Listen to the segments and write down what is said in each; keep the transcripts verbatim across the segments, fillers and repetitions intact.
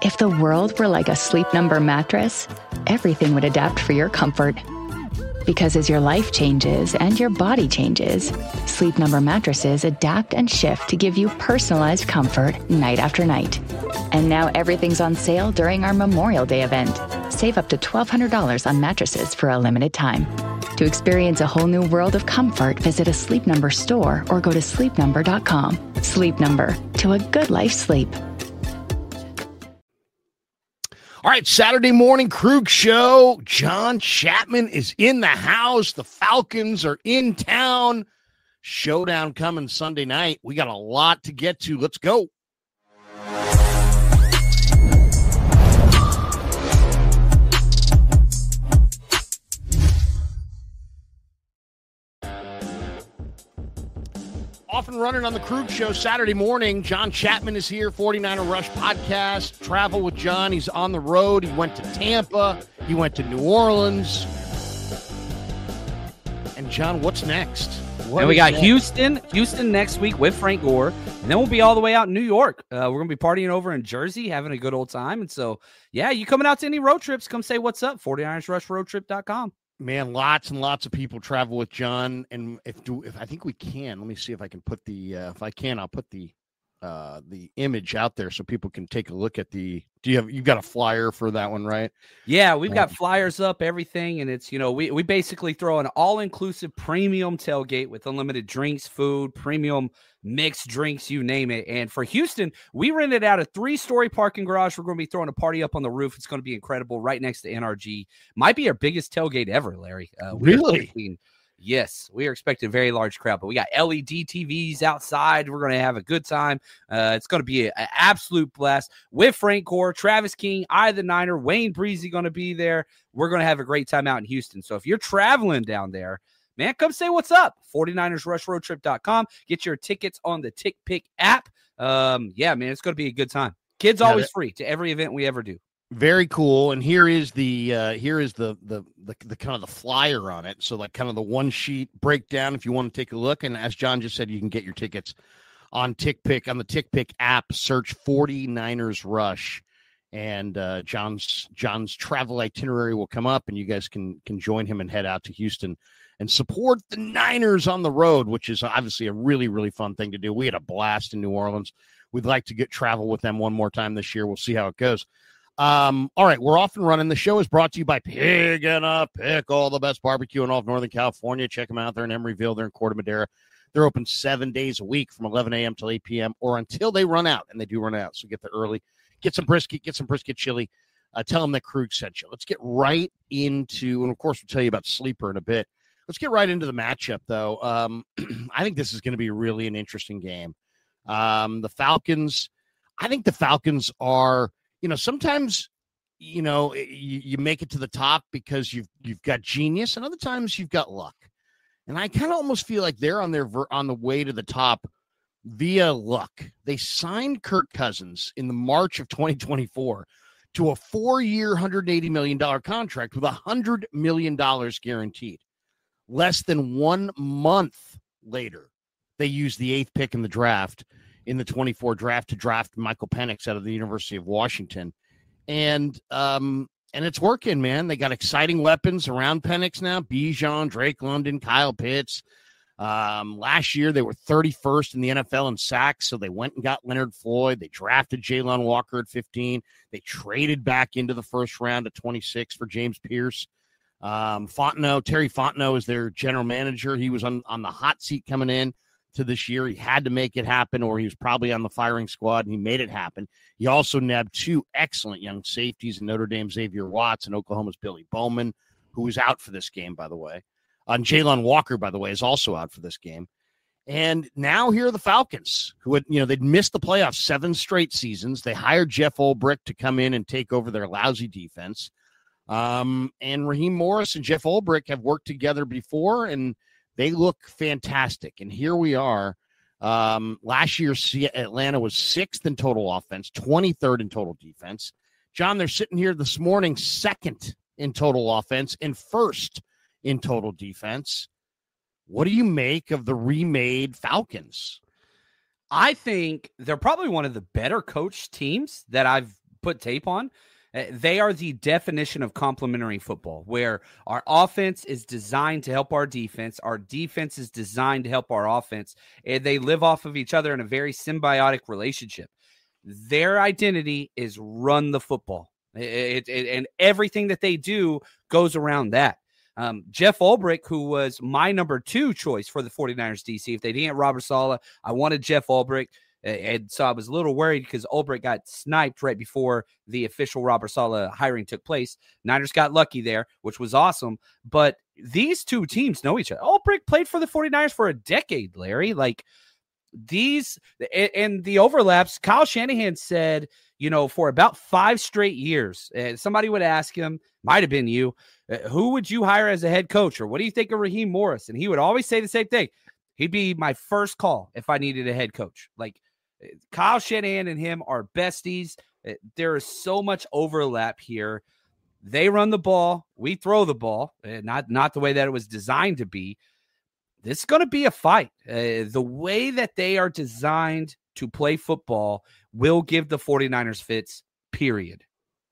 If the world were like a Sleep Number mattress, everything would adapt for your comfort. Because as your life changes and your body changes, Sleep Number mattresses adapt and shift to give you personalized comfort night after night. And now everything's on sale during our Memorial Day event. Save up to twelve hundred dollars on mattresses for a limited time. To experience a whole new world of comfort, visit a Sleep Number store or go to sleep number dot com. Sleep Number, to a good life sleep. All right, Saturday morning Krug show. John Chapman is in the house. The Falcons are in town. Showdown coming Sunday night. We got a lot to get to. Let's go. Off and running on the Krug show Saturday morning. John Chapman is here, forty-niner Rush podcast. Travel with John. He's on the road. He went to Tampa. He went to New Orleans. And, John, what's next? What and we got next? Houston, Houston next week with Frank Gore. And then we'll be all the way out in New York. Uh, we're going to be partying over in Jersey, having a good old time. And so, yeah, you coming out to any road trips, come say what's up, forty-niners rush road trip dot com. Man, lots and lots of people travel with John, and if do if I think we can, let me see if I can put the uh, if I can, I'll put the uh, the image out there so people can take a look at the. Do you have you got a flyer for that one, right? Yeah, we've got um, flyers up, everything, and it's you know we we basically throw an all inclusive premium tailgate with unlimited drinks, food, premium mixed drinks, you name it. And for Houston, we rented out a three story parking garage. We're going to be throwing a party up on the roof. It's going to be incredible, right next to N R G. Might be our biggest tailgate ever, Larry. Uh, really? Yes, we are expecting a very large crowd, but we got L E D T Vs outside. We're going to have a good time. Uh, it's going to be an absolute blast with Frank Gore, Travis King, I the Niner, Wayne Breezy going to be there. We're going to have a great time out in Houston. So if you're traveling down there, man, come say what's up. forty-niners rush road trip dot com. Get your tickets on the TickPick app. Um, yeah, man, it's going to be a good time. Kids yeah, always that- free to every event we ever do. Very cool. And here is the uh, here is the, the the the kind of the flyer on it. So like kind of the one sheet breakdown if you want to take a look. And as John just said, you can get your tickets on TickPick on the TickPick app. Search forty-niners Rush, and uh, John's John's travel itinerary will come up, and you guys can can join him and head out to Houston and support the Niners on the road, which is obviously a really really fun thing to do. We had a blast in New Orleans. We'd like to get travel with them one more time this year. We'll see how it goes. Um, all right, we're off and running. The show is brought to you by Pig and a Pickle, the best barbecue in all of Northern California. Check them out. They're in Emeryville. They're in Corte Madera. They're open seven days a week from eleven a.m. till eight p.m. or until they run out, and they do run out. So get there early. Get some brisket. Get some brisket chili. Uh, tell them that Krug sent you. Let's get right into, and of course, we'll tell you about Sleeper in a bit. Let's get right into the matchup, though. Um, I think this is going to be really an interesting game. Um, the Falcons, I think the Falcons are, you know, sometimes, you know, you, you make it to the top because you've you've got genius, and other times you've got luck. And I kind of almost feel like they're on their on the way to the top via luck. They signed Kirk Cousins in the March of twenty twenty-four to a four-year, one hundred eighty million dollars contract with one hundred million dollars guaranteed. Less than one month later, they used the eighth pick in the draft, in the twenty-four draft, to draft Michael Penix out of the University of Washington. And um, and it's working, man. They got exciting weapons around Penix now. Bijan, Drake London, Kyle Pitts. Um, last year, they were thirty-first in the N F L in sacks, so they went and got Leonard Floyd. They drafted Jalen Walker at fifteen. They traded back into the first round at twenty-six for James Pierce. Um, Fontenot, Terry Fontenot is their general manager. He was on, on the hot seat coming in to this year. He had to make it happen, or he was probably on the firing squad, and he made it happen. He also nabbed two excellent young safeties in Notre Dame's Xavier Watts and Oklahoma's Billy Bowman, who was out for this game, by the way. Uh, and Jalen Walker, by the way, is also out for this game. And now here are the Falcons, who had, you know, they'd missed the playoffs seven straight seasons. They hired Jeff Ulbrich to come in and take over their lousy defense. Um, and Raheem Morris and Jeff Ulbrich have worked together before, and they look fantastic. And here we are. Um, last year, Atlanta was sixth in total offense, twenty-third in total defense. John, they're sitting here this morning, second in total offense and first in total defense. What do you make of the remade Falcons? I think they're probably one of the better coached teams that I've put tape on, uh, they are the definition of complementary football, where our offense is designed to help our defense. Our defense is designed to help our offense. And they live off of each other in a very symbiotic relationship. Their identity is run the football. It, it, and everything that they do goes around that. Um, Jeff Ulbrich, who was my number two choice for the 49ers D C, if they didn't get Robert Saleh, I wanted Jeff Ulbrich. And so I was a little worried because Ulbrich got sniped right before the official Robert Saleh hiring took place. Niners got lucky there, which was awesome. But these two teams know each other. Ulbrich played for the 49ers for a decade, Larry. Like these and the overlaps, Kyle Shanahan said, you know, for about five straight years, and somebody would ask him, might have been you, who would you hire as a head coach? Or what do you think of Raheem Morris? And he would always say the same thing. He'd be my first call if I needed a head coach. Like, Kyle Shanahan and him are besties. There is so much overlap here. They run the ball. We throw the ball. Not, not the way that it was designed to be. This is going to be a fight. Uh, the way that they are designed to play football will give the 49ers fits, period.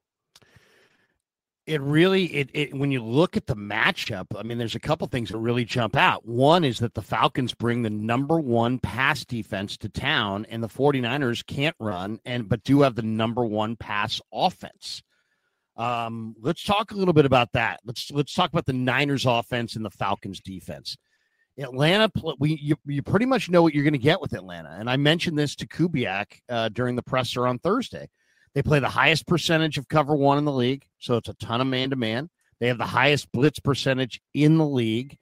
It really, it, it when you look at the matchup, I mean, there's a couple things that really jump out. One is that the Falcons bring the number one pass defense to town, and the 49ers can't run, and but do have the number one pass offense. Um, let's talk a little bit about that. Let's let's talk about the Niners offense and the Falcons defense. Atlanta, we you, you pretty much know what you're going to get with Atlanta, and I mentioned this to Kubiak uh, during the presser on Thursday. They play the highest percentage of cover one in the league, so it's a ton of man-to-man. They have the highest blitz percentage in the league,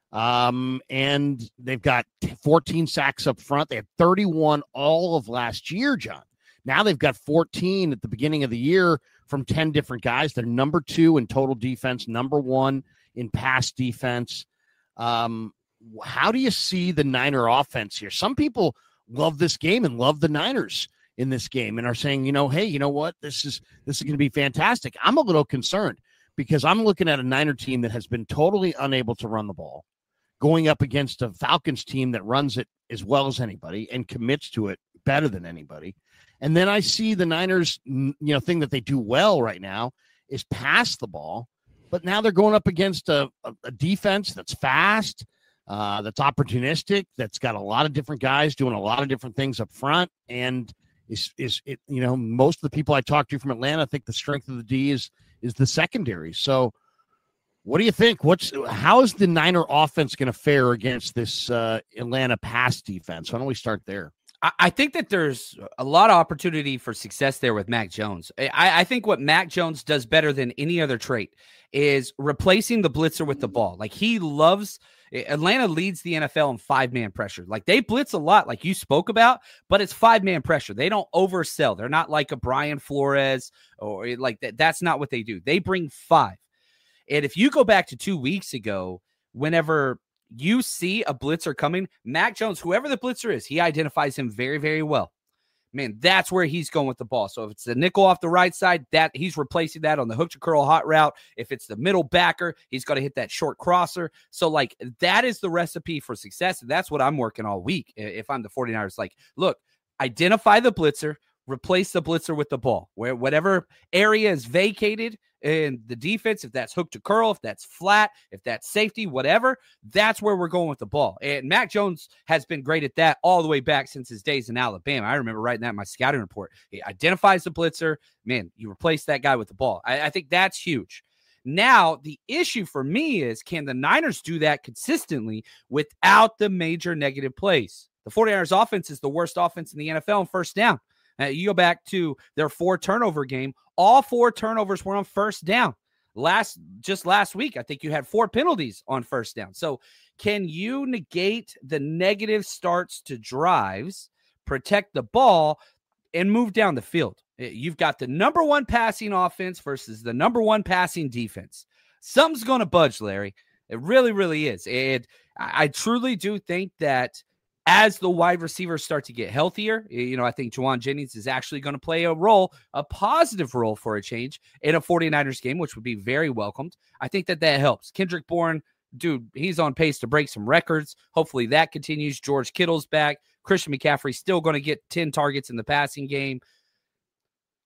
um, and they've got fourteen sacks up front. They had thirty-one all of last year, John. Now they've got fourteen at the beginning of the year from ten different guys. They're number two in total defense, number one in pass defense. Um, how do you see the Niner offense here? Some people love this game and love the Niners in this game and are saying, you know, hey, you know what? This is this is going to be fantastic. I'm a little concerned because I'm looking at a Niner team that has been totally unable to run the ball, going up against a Falcons team that runs it as well as anybody and commits to it better than anybody. And then I see the Niners, you know, thing that they do well right now is pass the ball, but now they're going up against a, a, a defense that's fast, uh, that's opportunistic, that's got a lot of different guys doing a lot of different things up front, and Is is it? You know, most of the people I talk to from Atlanta think the strength of the D is is the secondary. So, what do you think? What's how is the Niner offense going to fare against this uh, Atlanta pass defense? Why don't we start there? I, I think that there's a lot of opportunity for success there with Mac Jones. I, I think what Mac Jones does better than any other trait is replacing the blitzer with the ball. Like he loves. Atlanta leads the N F L in five-man pressure. Like they blitz a lot, like you spoke about, but it's five-man pressure. They don't oversell. They're not like a Brian Flores or like that. That's not what they do. They bring five. And if you go back to two weeks ago, whenever you see a blitzer coming, Mac Jones, whoever the blitzer is, he identifies him very, very well. Man, that's where he's going with the ball. So if it's the nickel off the right side, that he's replacing that on the hook to curl hot route. If it's the middle backer, he's going to hit that short crosser. So like that is the recipe for success. And that's what I'm working all week. If I'm the 49ers, like, look, identify the blitzer, replace the blitzer with the ball where whatever area is vacated in the defense, if that's hook to curl, if that's flat, if that's safety, whatever, that's where we're going with the ball. And Mac Jones has been great at that all the way back since his days in Alabama. I remember writing that in my scouting report. He identifies the blitzer. Man, you replace that guy with the ball. I, I think that's huge. Now, the issue for me is, can the Niners do that consistently without the major negative plays? The 49ers offense is the worst offense in the N F L in first down. Uh, you go back to their four turnover game. All four turnovers were on first down. Last, just last week, I think you had four penalties on first down. So can you negate the negative starts to drives, protect the ball, and move down the field? You've got the number one passing offense versus the number one passing defense. Something's going to budge, Larry. It really, really is. And I truly do think that as the wide receivers start to get healthier, you know, I think Juwan Jennings is actually going to play a role, a positive role for a change in a 49ers game, which would be very welcomed. I think that that helps. Kendrick Bourne, dude, he's on pace to break some records. Hopefully that continues. George Kittle's back. Christian McCaffrey's still going to get ten targets in the passing game.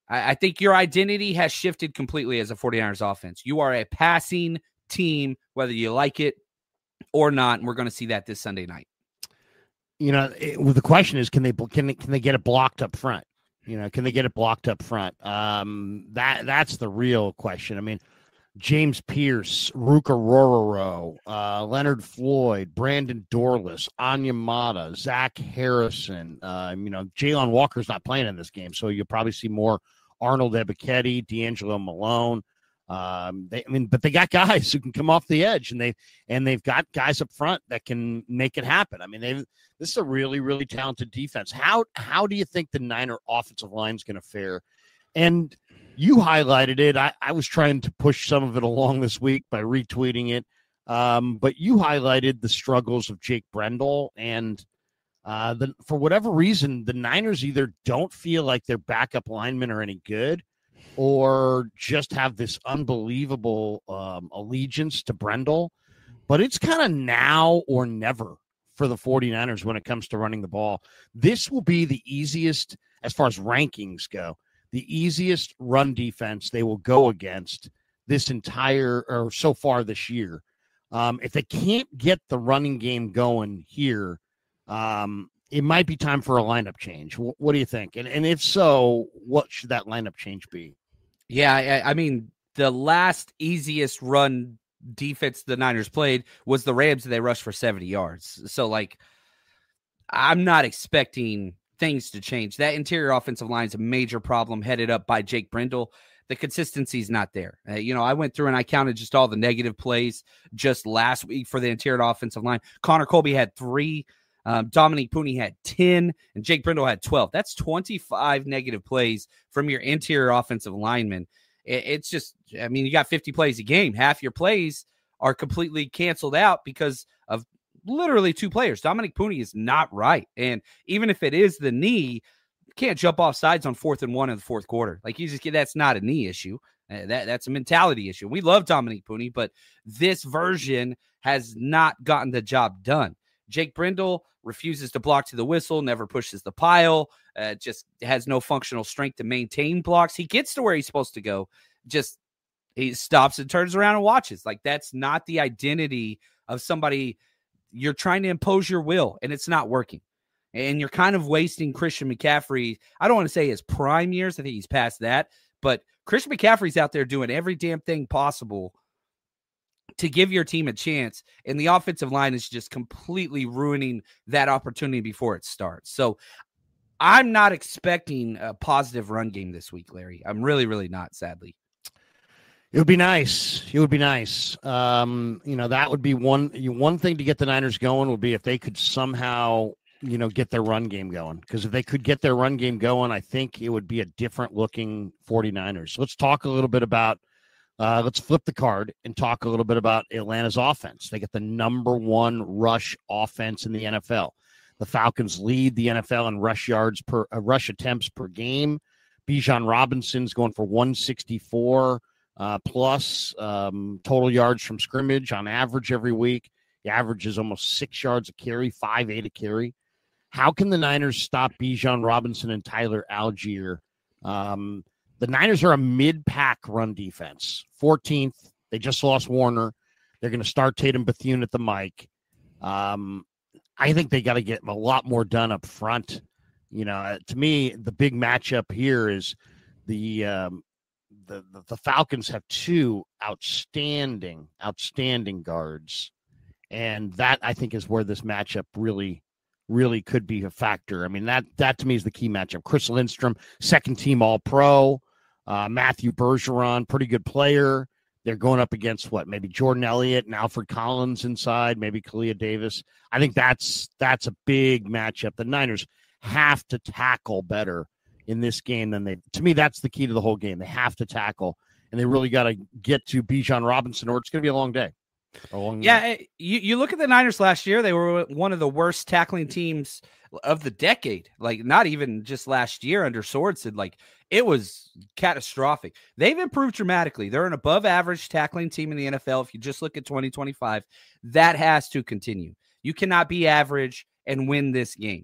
I, I think your identity has shifted completely as a 49ers offense. You are a passing team, whether you like it or not, and we're going to see that this Sunday night. You know, it, well, the question is, can they can they, can they get it blocked up front? You know, can they get it blocked up front? Um, that that's the real question. I mean, James Pierce, Ruka Rororo, uh, Leonard Floyd, Brandon Dorless, Onyemata, Zach Harrison. Uh, you know, Jalen Walker's not playing in this game, so you'll probably see more Arnold Ebiketie, D'Angelo Malone. Um, they, I mean, but they got guys who can come off the edge, and they and they've got guys up front that can make it happen. I mean, they this is a really really talented defense. How how do you think the Niner offensive line is going to fare? And you highlighted it. I, I was trying to push some of it along this week by retweeting it, um, but you highlighted the struggles of Jake Brendel, and uh, the, for whatever reason, the Niners either don't feel like their backup linemen are any good, or just have this unbelievable um, allegiance to Brendel. But it's kind of now or never for the 49ers when it comes to running the ball. This will be the easiest, as far as rankings go, the easiest run defense they will go against this entire, or so far this year. Um, if they can't get the running game going here, um, it might be time for a lineup change. W- what do you think? And, and if so, what should that lineup change be? Yeah, I, I mean, the last easiest run defense the Niners played was the Rams, and they rushed for seventy yards. So, like, I'm not expecting things to change. That interior offensive line is a major problem, headed up by Jake Brendel. The consistency is not there. Uh, you know, I went through and I counted just all the negative plays just last week for the interior offensive line. Connor Colby had three. Um, Dominique Pooney had ten, and Jake Brendel had twelve. That's twenty-five negative plays from your interior offensive linemen. It, it's just, I mean, you got fifty plays a game. Half your plays are completely canceled out because of literally two players. Dominique Pooney is not right. And even if it is the knee, you can't jump off sides on fourth and one in the fourth quarter. Like, you just get, that's not a knee issue. Uh, that That's a mentality issue. We love Dominique Pooney, but this version has not gotten the job done. Jake Brendel refuses to block to the whistle, never pushes the pile, uh, just has no functional strength to maintain blocks. He gets to where he's supposed to go, just he stops and turns around and watches. Like, that's not the identity of somebody. You're trying to impose your will, and it's not working. And you're kind of wasting Christian McCaffrey. I don't want to say his prime years. I think he's past that. But Christian McCaffrey's out there doing every damn thing possible to give your team a chance, and the offensive line is just completely ruining that opportunity before it starts. So I'm not expecting a positive run game this week, Larry. I'm really, really not, sadly. It would be nice. It would be nice. Um, you know, that would be one one thing to get the Niners going would be if they could somehow, you know, get their run game going. Because if they could get their run game going, I think it would be a different looking 49ers. So let's talk a little bit about Uh, let's flip the card and talk a little bit about Atlanta's offense. They get the number one rush offense in the N F L. The Falcons lead the N F L in rush yards per uh, rush attempts per game. Bijan Robinson's going for one sixty-four uh, plus um, total yards from scrimmage on average every week. The average is almost six yards a carry, five eight a carry. How can the Niners stop Bijan Robinson and Tyler Algier? Um, The Niners are a mid-pack run defense. fourteenth. They just lost Warner. They're going to start Tatum Bethune at the mic. Um, I think they got to get a lot more done up front. You know, to me, the big matchup here is the, um, the the the Falcons have two outstanding, outstanding guards, and that I think is where this matchup really. really could be a factor. I mean, that that to me is the key matchup. Chris Lindstrom, second team All-Pro. Uh, Matthew Bergeron, pretty good player. They're going up against what? Maybe Jordan Elliott and Alfred Collins inside, maybe Kalia Davis. I think that's that's a big matchup. The Niners have to tackle better in this game than they. To me, that's the key to the whole game. They have to tackle, and they really got to get to Bijan Robinson, or it's going to be a long day. Yeah, you, you look at the Niners last year, they were one of the worst tackling teams of the decade. Like, not even just last year under Sorensen. Like, it was catastrophic. They've improved dramatically. They're an above average tackling team in the N F L. If you just look at twenty twenty-five, that has to continue. You cannot be average and win this game.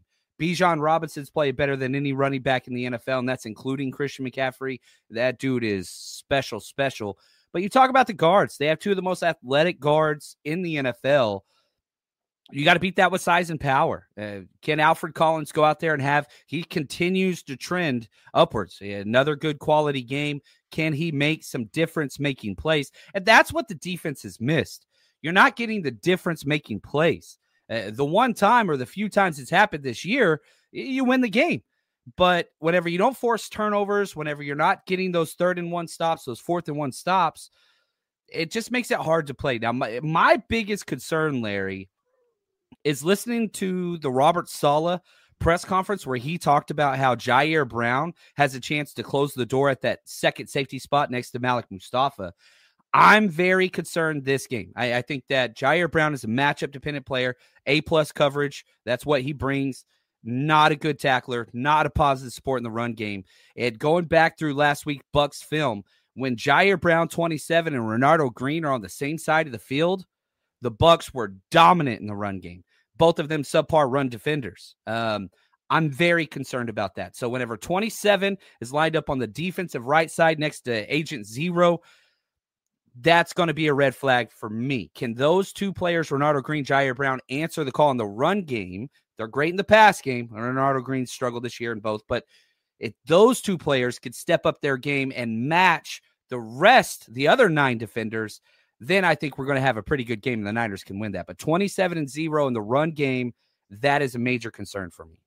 Bijan Robinson's played better than any running back in the N F L, and that's including Christian McCaffrey. That dude is special, special. But you talk about the guards. They have two of the most athletic guards in the N F L. You got to beat that with size and power. Uh, can Alfred Collins go out there and have, he continues to trend upwards. Another good quality game. Can he make some difference-making plays? And that's what the defense has missed. You're not getting the difference-making plays. Uh, the one time or the few times it's happened this year, you win the game. But whenever you don't force turnovers, whenever you're not getting those third and one stops, those fourth and one stops, it just makes it hard to play. Now, my, my biggest concern, Larry, is listening to the Robert Saleh press conference where he talked about how Jair Brown has a chance to close the door at that second safety spot next to Malik Mustafa. I'm very concerned this game. I, I think that Jair Brown is a matchup-dependent player, A-plus coverage. That's what he brings. Not a good tackler, not a positive support in the run game. And going back through last week Bucks film, when Jair Brown, twenty-seven, and Renardo Green are on the same side of the field, the Bucks were dominant in the run game. Both of them subpar run defenders. Um, I'm very concerned about that. So whenever twenty-seven is lined up on the defensive right side next to Agent Zero, that's going to be a red flag for me. Can those two players, Renardo Green, Jair Brown, answer the call in the run game? They're great in the pass game. Renardo Green struggled this year in both. But if those two players could step up their game and match the rest, the other nine defenders, then I think we're going to have a pretty good game and the Niners can win that. But twenty-seven and zero in the run game, that is a major concern for me.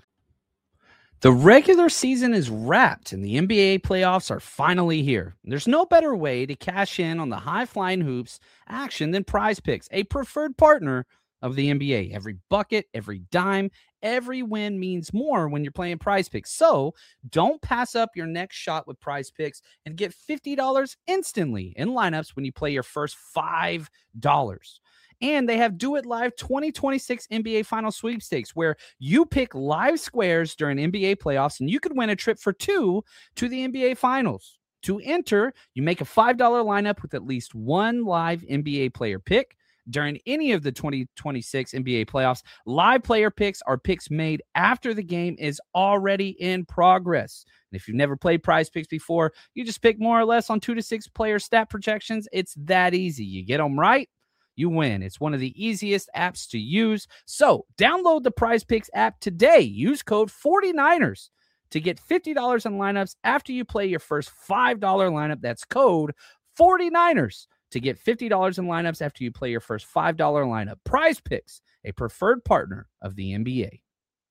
The regular season is wrapped and the N B A playoffs are finally here. There's no better way to cash in on the high-flying hoops action than Prize Picks, a preferred partner of the N B A. Every bucket, every dime, every win means more when you're playing Prize Picks. So don't pass up your next shot with Prize Picks and get fifty dollars instantly in lineups when you play your first five dollars. And they have Do It Live twenty twenty-six N B A Final Sweepstakes, where you pick live squares during N B A playoffs, and you could win a trip for two to the N B A Finals. To enter, you make a five dollars lineup with at least one live N B A player pick. During any of the twenty twenty-six N B A playoffs, live player picks are picks made after the game is already in progress. And if you've never played Prize Picks before, you just pick more or less on two to six player stat projections. It's that easy. You get them right, you win. It's one of the easiest apps to use. So download the Prize Picks app today. Use code forty-niners to get fifty dollars in lineups after you play your first five dollars lineup. That's code forty-niners to get fifty dollars in lineups after you play your first five dollars lineup. Prize Picks, a preferred partner of the N B A.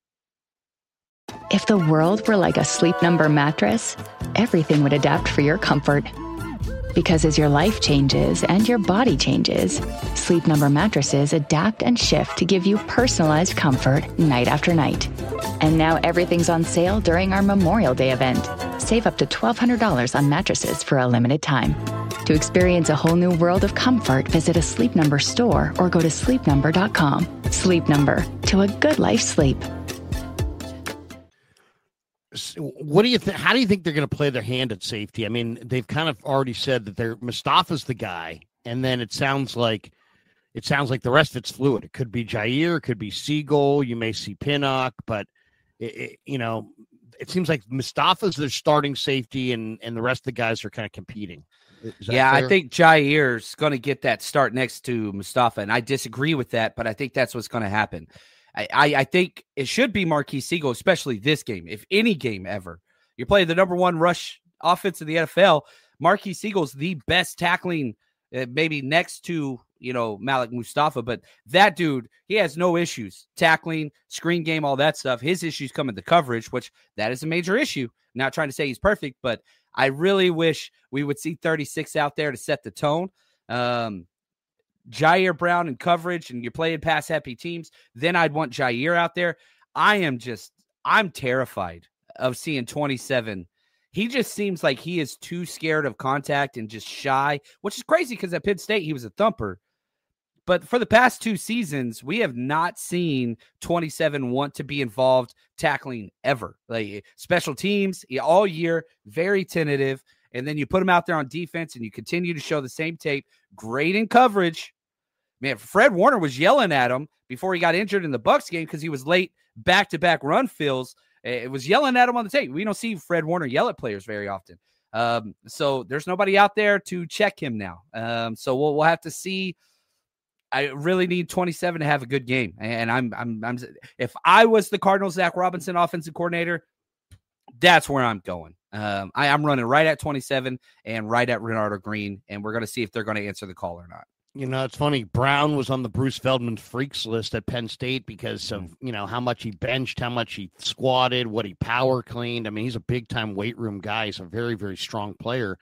If the world were like a Sleep Number mattress, everything would adapt for your comfort. Because as your life changes and your body changes, Sleep Number mattresses adapt and shift to give you personalized comfort night after night. And now everything's on sale during our Memorial Day event. Save up to twelve hundred dollars on mattresses for a limited time. To experience a whole new world of comfort, visit a Sleep Number store or go to sleep number dot com. Sleep Number, to a good life sleep. What do you think? How do you think they're going to play their hand at safety? I mean, they've kind of already said that they're Mustafa's the guy, and then it sounds like it sounds like the rest of it's fluid. It could be Jair, it could be Siegel. You may see Pinnock, but it, it, you know, it seems like Mustafa's their starting safety, and and the rest of the guys are kind of competing. Yeah, fair? I think Jair's going to get that start next to Mustafa, and I disagree with that, but I think that's what's going to happen. I, I, I think it should be Marquise Siegel, especially this game, if any game ever. You're playing the number one rush offense in the N F L. Marquise Siegel's the best tackling, uh, maybe next to, you know, Malik Mustafa, but that dude, he has no issues tackling, screen game, all that stuff. His issues come in the coverage, which that is a major issue. Not trying to say he's perfect, but I really wish we would see thirty-six out there to set the tone. Um, Jair Brown in coverage, and you're playing pass happy teams, then I'd want Jair out there. I am just, I'm terrified of seeing twenty-seven. He just seems like he is too scared of contact and just shy, which is crazy because at Penn State, he was a thumper. But for the past two seasons, we have not seen twenty-seven want to be involved tackling ever. Like special teams all year, very tentative. And then you put him out there on defense and you continue to show the same tape. Great in coverage. Man, Fred Warner was yelling at him before he got injured in the Bucs game because he was late back-to-back run fills, it was yelling at him on the tape. We don't see Fred Warner yell at players very often. Um, so there's nobody out there to check him now. Um, so we'll, we'll have to see. I really need twenty-seven to have a good game. And I'm, I'm, I'm, if I was the Cardinals, Zach Robinson offensive coordinator, that's where I'm going. Um, I, I'm running right at twenty-seven and right at Renardo Green, and we're going to see if they're going to answer the call or not. You know, it's funny. Brown was on the Bruce Feldman freaks list at Penn State because of, you know, how much he benched, how much he squatted, what he power cleaned. I mean, he's a big-time weight room guy. He's a very, very strong player.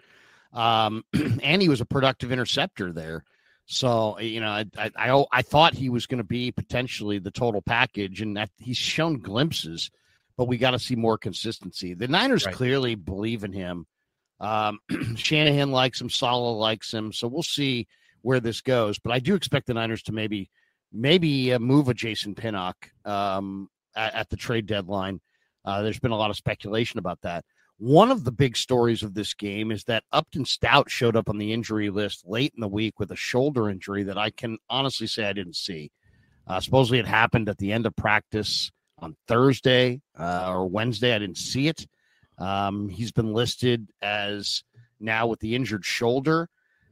Um, and he was a productive interceptor there. So, you know, I I, I, I thought he was going to be potentially the total package, and that he's shown glimpses, but we got to see more consistency. The Niners right. clearly believe in him. Um, Shanahan likes him. Saleh likes him. So we'll see where this goes, but I do expect the Niners to maybe maybe uh, move a Jason Pinnock um, at, at the trade deadline. Uh, there's been a lot of speculation about that. One of the big stories of this game is that Upton Stout showed up on the injury list late in the week with a shoulder injury that I can honestly say I didn't see. Uh, supposedly it happened at the end of practice on Thursday uh, or Wednesday. I didn't see it. Um, he's been listed as now with the injured shoulder.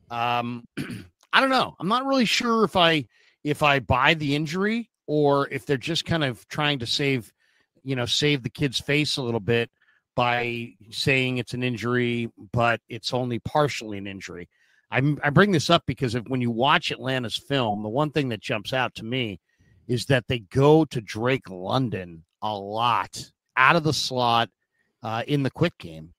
Um, I don't know. I'm not really sure if I if I buy the injury or if they're just kind of trying to save, you know, save the kid's face a little bit by saying it's an injury, but it's only partially an injury. I, I bring this up because if, when you watch Atlanta's film, the one thing that jumps out to me is that they go to Drake London a lot out of the slot uh, in the quick game.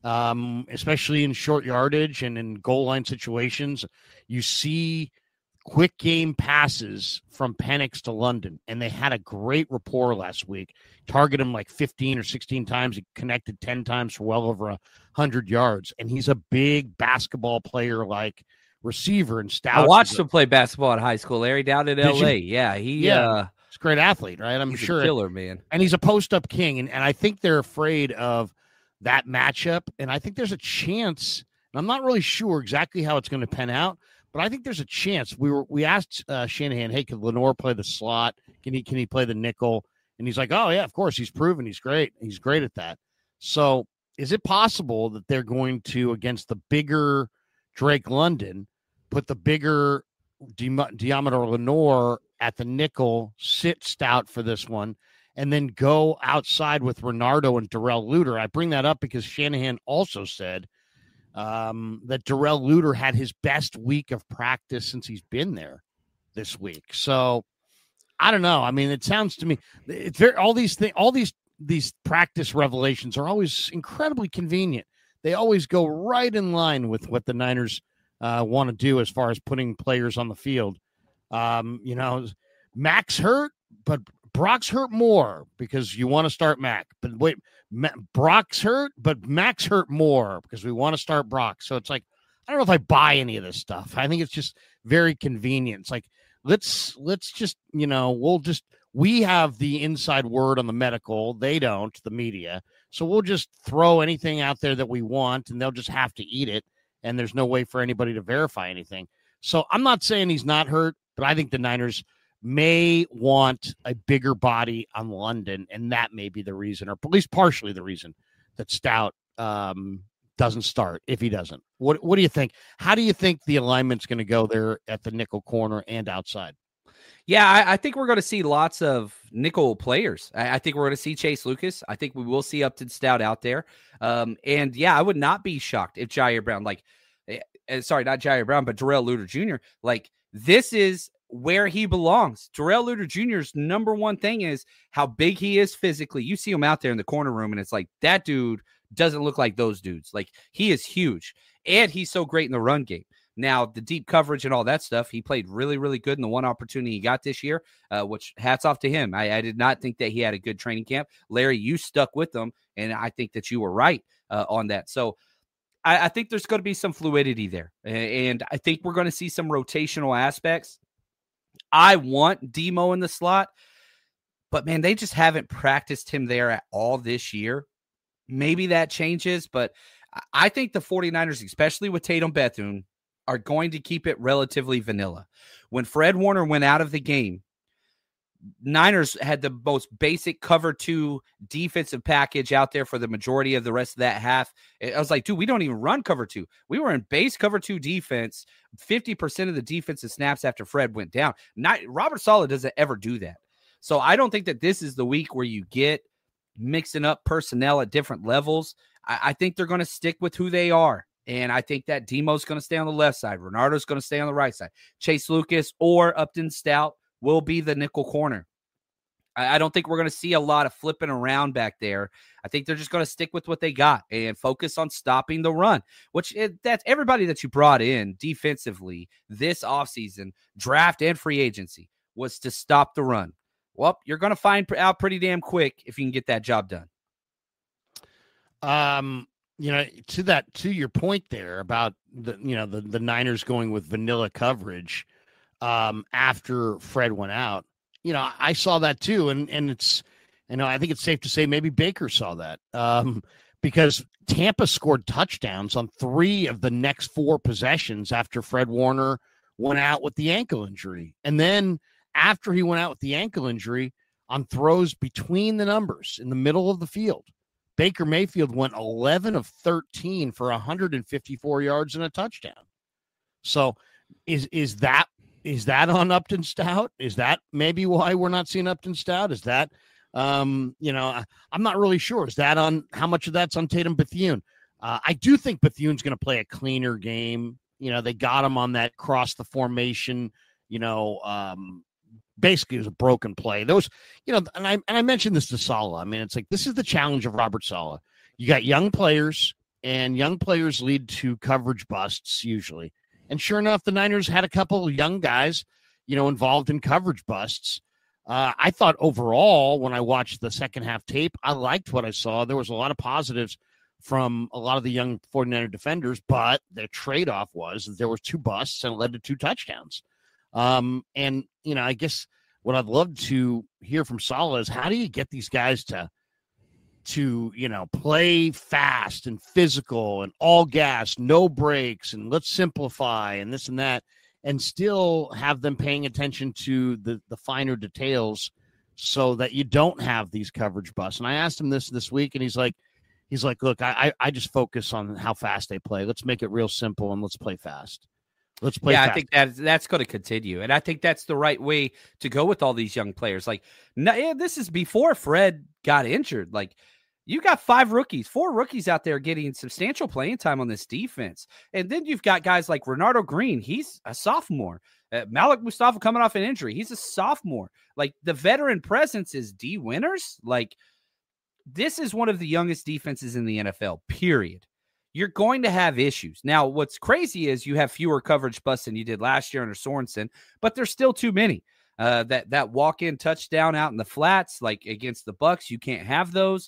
Um, especially in short yardage and in goal line situations, you see quick game passes from Penix to London, and they had a great rapport last week. Targeted him like fifteen or sixteen times. He connected ten times for well over one hundred yards, and he's a big basketball player like receiver and Stout. I watched him play basketball in high school, Larry, down in L A. Yeah, he yeah. Uh, he's a great athlete, right? I'm he's sure. a killer, man. And he's a post-up king, and, and I think they're afraid of that matchup, and I think there's a chance, and I'm not really sure exactly how it's going to pan out, but I think there's a chance. We were we asked uh, Shanahan, hey, can Lenoir play the slot? Can he can he play the nickel? And he's like, oh, yeah, of course. He's proven he's great. He's great at that. So is it possible that they're going to, against the bigger Drake London, put the bigger Diamador Lenoir at the nickel, sit Stout for this one, and then go outside with Renardo and Darrell Luter? I bring that up because Shanahan also said um, that Darrell Luter had his best week of practice since he's been there this week. So I don't know. I mean, it sounds to me it's very all these things, all these these practice revelations are always incredibly convenient. They always go right in line with what the Niners uh, want to do as far as putting players on the field. Um, you know, Mac's hurt, but Brock's hurt more because you want to start Mac. But wait, Ma- Brock's hurt, but Mac's hurt more because we want to start Brock. So it's like, I don't know if I buy any of this stuff. I think it's just very convenient. It's like, let's let's just, you know, we'll just, we have the inside word on the medical. They don't, the media. So we'll just throw anything out there that we want, and they'll just have to eat it. And there's no way for anybody to verify anything. So I'm not saying he's not hurt, but I think the Niners may want a bigger body on London, and that may be the reason, or at least partially the reason, that Stout um, doesn't start if he doesn't. What What do you think? How do you think the alignment's going to go there at the nickel corner and outside? Yeah, I, I think we're going to see lots of nickel players. I, I think we're going to see Chase Lucas. I think we will see Upton Stout out there. Um, and yeah, I would not be shocked if Jair Brown, like, uh, sorry, not Jair Brown, but Darrell Luter Junior, like, this is where he belongs. Darrell Luter Junior's number one thing is how big he is physically. You see him out there in the corner room, and it's like, that dude doesn't look like those dudes. Like, he is huge, and he's so great in the run game. Now, the deep coverage and all that stuff, he played really, really good in the one opportunity he got this year, uh, which hats off to him. I, I did not think that he had a good training camp. Larry, you stuck with them, and I think that you were right uh, on that. So I, I think there's going to be some fluidity there, and I think we're going to see some rotational aspects. I want Demo in the slot, but, man, they just haven't practiced him there at all this year. Maybe that changes, but I think the 49ers, especially with Tatum Bethune, are going to keep it relatively vanilla. When Fred Warner went out of the game, Niners had the most basic cover two defensive package out there for the majority of the rest of that half. I was like, dude, we don't even run cover two. We were in base cover two defense, fifty percent of the defensive snaps after Fred went down. Not Robert Saleh doesn't ever do that. So I don't think that this is the week where you get mixing up personnel at different levels. I, I think they're going to stick with who they are. And I think that Demo's going to stay on the left side. Renardo's going to stay on the right side. Chase Lucas or Upton Stout will be the nickel corner. I, I don't think we're going to see a lot of flipping around back there. I think they're just going to stick with what they got and focus on stopping the run, which it, that's everybody that you brought in defensively this offseason, draft and free agency, was to stop the run. Well, you're going to find out pretty damn quick if you can get that job done. Um, you know, to that, to your point there about the, you know, the, the Niners going with vanilla coverage um, after Fred went out, you know, I saw that too. And, and it's, you know, I think it's safe to say maybe Baker saw that um, because Tampa scored touchdowns on three of the next four possessions after Fred Warner went out with the ankle injury. And then after he went out with the ankle injury on throws between the numbers in the middle of the field, Baker Mayfield went eleven of thirteen for one hundred fifty-four yards and a touchdown. So is is that is that on Upton Stout? Is that maybe why we're not seeing Upton Stout? Is that, um, you know, I, I'm not really sure. Is that on how much of that's on Tatum Bethune? Uh, I do think Bethune's going to play a cleaner game. You know, they got him on that cross the formation, you know, um, basically it was a broken play. Those, you know, and I and I mentioned this to Saleh. I mean, it's like this is the challenge of Robert Saleh. You got young players, and young players lead to coverage busts usually. And sure enough, the Niners had a couple of young guys, you know, involved in coverage busts. Uh, I thought overall, when I watched the second half tape, I liked what I saw. There was a lot of positives from a lot of the young 49er defenders, but the trade-off was that there were two busts and it led to two touchdowns. Um, and, you know, I guess what I'd love to hear from Saleh is how do you get these guys to, to, you know, play fast and physical and all gas, no breaks, and let's simplify and this and that, and still have them paying attention to the, the finer details so that you don't have these coverage busts. And I asked him this this week, and he's like, he's like, look, I, I just focus on how fast they play. Let's make it real simple and let's play fast. Let's play. Yeah, fast. I think that that's going to continue, and I think that's the right way to go with all these young players. Like, no, yeah, this is before Fred got injured. Like, you got five rookies, four rookies out there getting substantial playing time on this defense, and then you've got guys like Renardo Green. He's a sophomore. Uh, Malik Mustafa coming off an injury. He's a sophomore. Like, the veteran presence is D Winters. Like, this is one of the youngest defenses in the N F L. Period. You're going to have issues. Now, what's crazy is you have fewer coverage busts than you did last year under Sorensen, but there's still too many. Uh, that that walk-in touchdown out in the flats, like against the Bucs, you can't have those.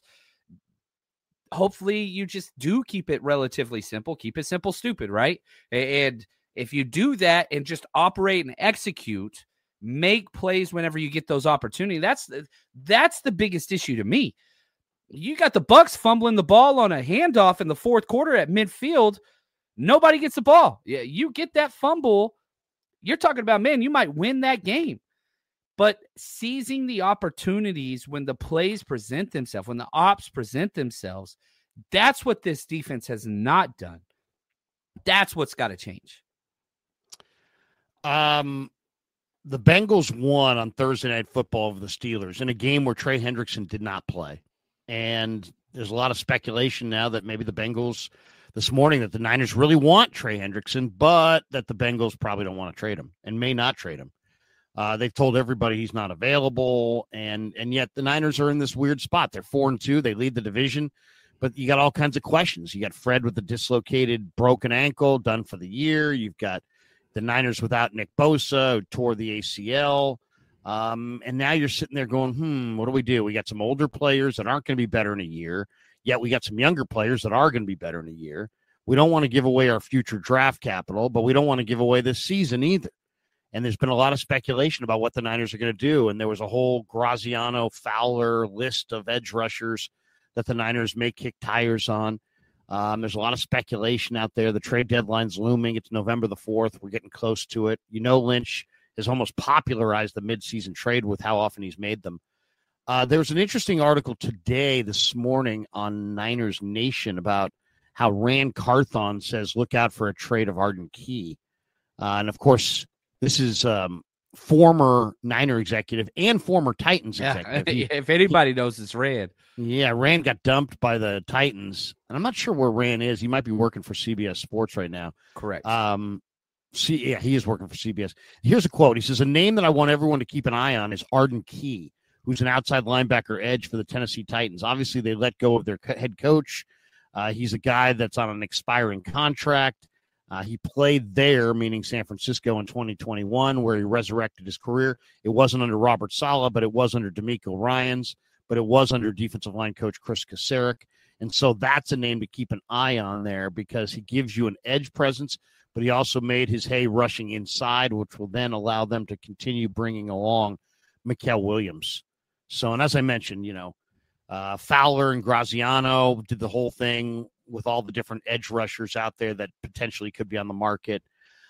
Hopefully, you just do keep it relatively simple. Keep it simple, stupid, right? And if you do that and just operate and execute, make plays whenever you get those opportunities, that's that's the biggest issue to me. You got the Bucs fumbling the ball on a handoff in the fourth quarter at midfield. Nobody gets the ball. Yeah, you get that fumble. You're talking about, man, you might win that game. But seizing the opportunities when the plays present themselves, when the ops present themselves, that's what this defense has not done. That's what's got to change. Um, the Bengals won on Thursday Night Football over the Steelers in a game where Trey Hendrickson did not play. And there's a lot of speculation now that maybe the Bengals this morning that the Niners really want Trey Hendrickson, but that the Bengals probably don't want to trade him and may not trade him. Uh, they've told everybody he's not available, and and yet the Niners are in this weird spot. They're four and two. They lead the division, but you got all kinds of questions. You got Fred with the dislocated broken ankle, done for the year. You've got the Niners without Nick Bosa, who tore the A C L. Um, and now you're sitting there going, hmm, what do we do? We got some older players that aren't going to be better in a year, yet we got some younger players that are going to be better in a year. We don't want to give away our future draft capital, but we don't want to give away this season either. And there's been a lot of speculation about what the Niners are going to do. And there was a whole Graziano Fowler list of edge rushers that the Niners may kick tires on. Um, there's a lot of speculation out there. The trade deadline's looming. It's November the fourth. We're getting close to it. You know, Lynch has almost popularized the midseason trade with how often he's made them. Uh, there was an interesting article today, this morning, on Niners Nation about how Rand Carthon says, look out for a trade of Arden Key. Uh, and, of course, this is um, former Niner executive and former Titans yeah. executive. He, if anybody he, knows, it's Rand. Yeah, Rand got dumped by the Titans. And I'm not sure where Rand is. He might be working for C B S Sports right now. Correct. Um, see, yeah, he is working for C B S. Here's a quote. He says, a name that I want everyone to keep an eye on is Arden Key, who's an outside linebacker edge for the Tennessee Titans. Obviously, they let go of their co- head coach. Uh, he's a guy that's on an expiring contract. Uh, he played there, meaning San Francisco, in twenty twenty-one, where he resurrected his career. It wasn't under Robert Saleh, but it was under D'Amico Ryans, but it was under defensive line coach Chris Kasarik. And so that's a name to keep an eye on there because he gives you an edge presence, but he also made his hay rushing inside, which will then allow them to continue bringing along Mikael Williams. So, and as I mentioned, you know, uh, Fowler and Graziano did the whole thing with all the different edge rushers out there that potentially could be on the market.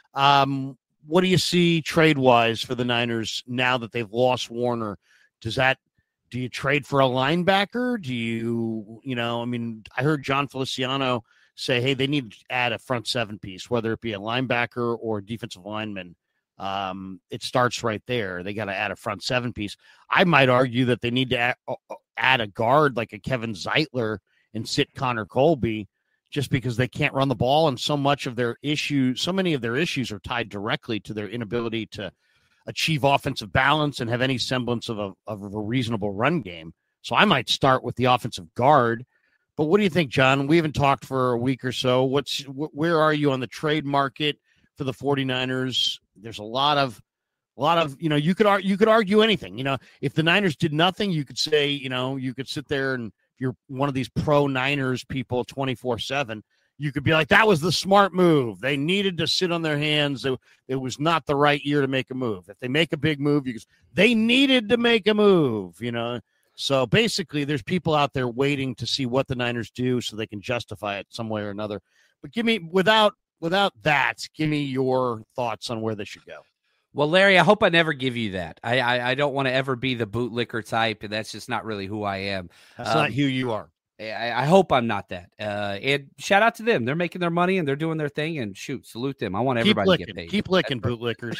Um, what do you see trade-wise for the Niners now that they've lost Warner? Does that, do you trade for a linebacker? Do you, you know, I mean, I heard John Feliciano say, hey, they need to add a front seven piece, whether it be a linebacker or a defensive lineman. Um, it starts right there. They got to add a front seven piece. I might argue that they need to add, add a guard like a Kevin Zeitler and sit Connor Colby, just because they can't run the ball. And so much of their issues, so many of their issues are tied directly to their inability to achieve offensive balance and have any semblance of a, of a reasonable run game. So I might start with the offensive guard. But what do you think, John? We haven't talked for a week or so. What's, wh- where are you on the trade market for the 49ers? There's a lot of, a lot of, you know, you could, ar- you could argue anything. You know, if the Niners did nothing, you could say, you know, you could sit there and, you're one of these pro Niners people twenty-four seven, you could be like, that was the smart move. They needed to sit on their hands. It, it was not the right year to make a move. If they make a big move, you can, they needed to make a move, you know? So basically there's people out there waiting to see what the Niners do so they can justify it some way or another. But give me, without, without that, give me your thoughts on where they should go. Well, Larry, I hope I never give you that. I I, I don't want to ever be the bootlicker type, and that's just not really who I am. That's um, not who you are. I, I hope I'm not that. Uh, and shout out to them. They're making their money, and they're doing their thing, and shoot, salute them. I want Keep everybody licking. to get paid. Keep licking, bootlickers.